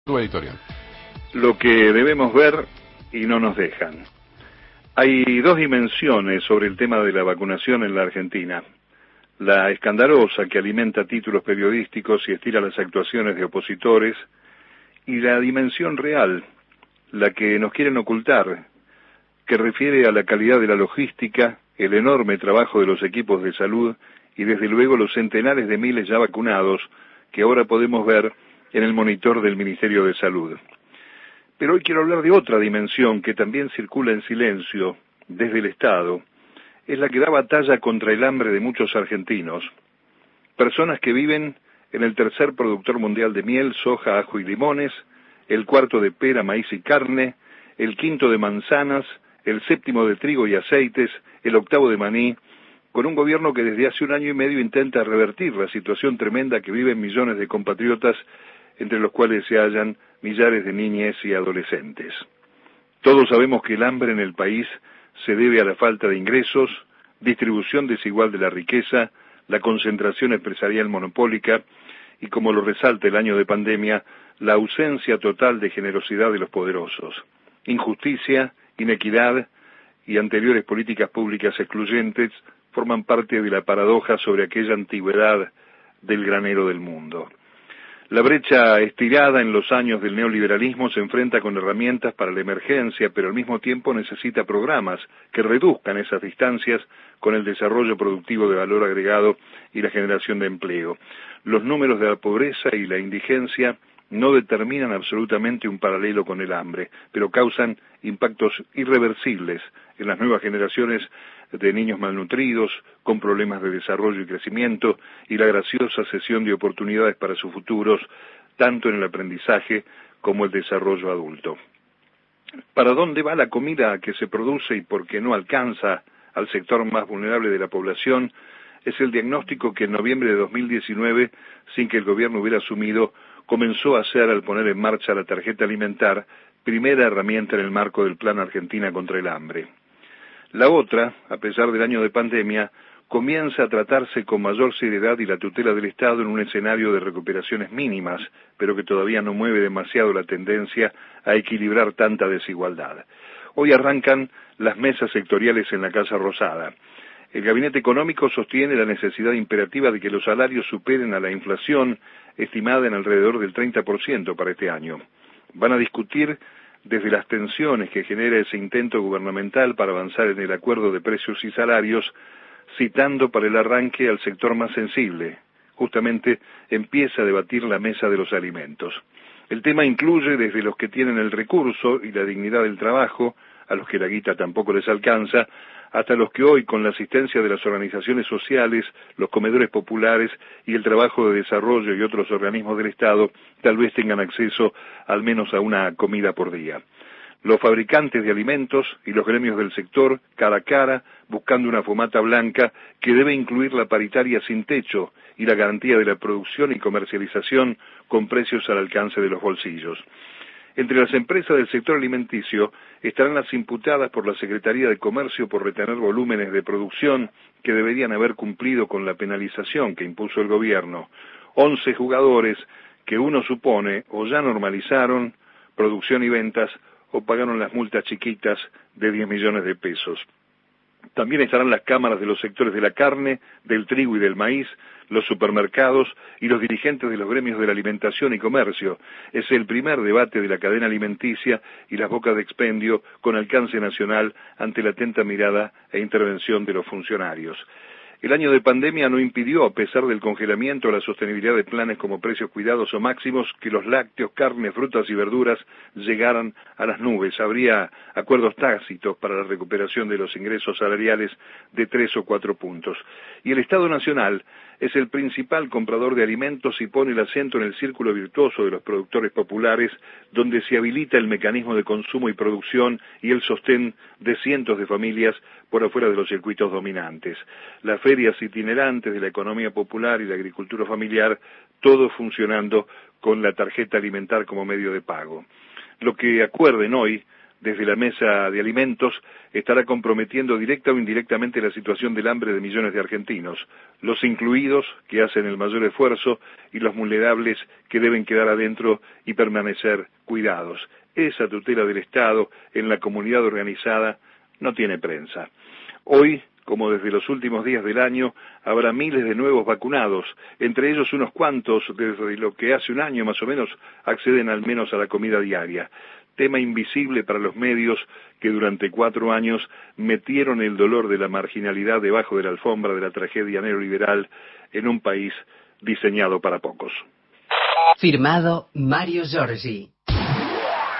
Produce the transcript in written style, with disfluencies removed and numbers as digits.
Tu editorial. Lo que debemos ver y no nos dejan. Hay dos dimensiones sobre el tema de la vacunación en la Argentina. La escandalosa, que alimenta títulos periodísticos y estira las actuaciones de opositores, y la dimensión real, la que nos quieren ocultar, que refiere a la calidad de la logística, el enorme trabajo de los equipos de salud y desde luego los centenares de miles ya vacunados que ahora podemos ver en el monitor del Ministerio de Salud. Pero hoy quiero hablar de otra dimensión que también circula en silencio desde el Estado. Es la que da batalla contra el hambre de muchos argentinos. Personas que viven en el tercer productor mundial de miel, soja, ajo y limones, el cuarto de pera, maíz y carne, el quinto de manzanas, el séptimo de trigo y aceites, el octavo de maní, con un gobierno que desde hace 1 año y medio intenta revertir la situación tremenda que viven millones de compatriotas, entre los cuales se hallan millares de niñas y adolescentes. Todos sabemos que el hambre en el país se debe a la falta de ingresos, distribución desigual de la riqueza, la concentración empresarial monopólica y, como lo resalta el año de pandemia, la ausencia total de generosidad de los poderosos. Injusticia, inequidad y anteriores políticas públicas excluyentes forman parte de la paradoja sobre aquella antigüedad del granero del mundo. La brecha estirada en los años del neoliberalismo se enfrenta con herramientas para la emergencia, pero al mismo tiempo necesita programas que reduzcan esas distancias con el desarrollo productivo de valor agregado y la generación de empleo. Los números de la pobreza y la indigencia no determinan absolutamente un paralelo con el hambre, pero causan impactos irreversibles en las nuevas generaciones de niños malnutridos, con problemas de desarrollo y crecimiento, y la graciosa cesión de oportunidades para sus futuros, tanto en el aprendizaje como el desarrollo adulto. ¿Para dónde va la comida que se produce y por qué no alcanza al sector más vulnerable de la población? Es el diagnóstico que en noviembre de 2019, sin que el gobierno hubiera asumido, comenzó a hacer al poner en marcha la tarjeta alimentar, primera herramienta en el marco del Plan Argentina contra el Hambre. La otra, a pesar del año de pandemia, comienza a tratarse con mayor seriedad y la tutela del Estado en un escenario de recuperaciones mínimas, pero que todavía no mueve demasiado la tendencia a equilibrar tanta desigualdad. Hoy arrancan las mesas sectoriales en la Casa Rosada. El Gabinete Económico sostiene la necesidad imperativa de que los salarios superen a la inflación, estimada en alrededor del 30% para este año. Van a discutir desde las tensiones que genera ese intento gubernamental para avanzar en el acuerdo de precios y salarios, citando para el arranque al sector más sensible. Justamente empieza a debatir la mesa de los alimentos. El tema incluye desde los que tienen el recurso y la dignidad del trabajo, a los que la guita tampoco les alcanza, hasta los que hoy, con la asistencia de las organizaciones sociales, los comedores populares y el trabajo de desarrollo y otros organismos del Estado, tal vez tengan acceso al menos a una comida por día. Los fabricantes de alimentos y los gremios del sector, cara a cara, buscando una fumata blanca que debe incluir la paritaria sin techo y la garantía de la producción y comercialización con precios al alcance de los bolsillos. Entre las empresas del sector alimenticio estarán las imputadas por la Secretaría de Comercio por retener volúmenes de producción que deberían haber cumplido con la penalización que impuso el gobierno. 11 jugadores que uno supone o ya normalizaron producción y ventas o pagaron las multas chiquitas de 10 millones de pesos. También estarán las cámaras de los sectores de la carne, del trigo y del maíz, los supermercados y los dirigentes de los gremios de la alimentación y comercio. Es el primer debate de la cadena alimenticia y las bocas de expendio con alcance nacional ante la atenta mirada e intervención de los funcionarios. El año de pandemia no impidió, a pesar del congelamiento, la sostenibilidad de planes como precios cuidados o máximos, que los lácteos, carnes, frutas y verduras llegaran a las nubes. Habría acuerdos tácitos para la recuperación de los ingresos salariales de 3 o 4 puntos. Y el Estado Nacional es el principal comprador de alimentos y pone el acento en el círculo virtuoso de los productores populares, donde se habilita el mecanismo de consumo y producción y el sostén de cientos de familias por afuera de los circuitos dominantes. Las ferias itinerantes de la economía popular y la agricultura familiar, todo funcionando con la tarjeta alimentar como medio de pago. Lo que acuerden hoy desde la mesa de alimentos estará comprometiendo directa o indirectamente la situación del hambre de millones de argentinos, los incluidos que hacen el mayor esfuerzo y los vulnerables que deben quedar adentro y permanecer cuidados. Esa tutela del Estado en la comunidad organizada no tiene prensa. Hoy, como desde los últimos días del año, habrá miles de nuevos vacunados, entre ellos unos cuantos, desde lo que hace un año más o menos, acceden al menos a la comida diaria. Tema invisible para los medios que durante 4 años metieron el dolor de la marginalidad debajo de la alfombra de la tragedia neoliberal en un país diseñado para pocos. Firmado Mario Giorgi.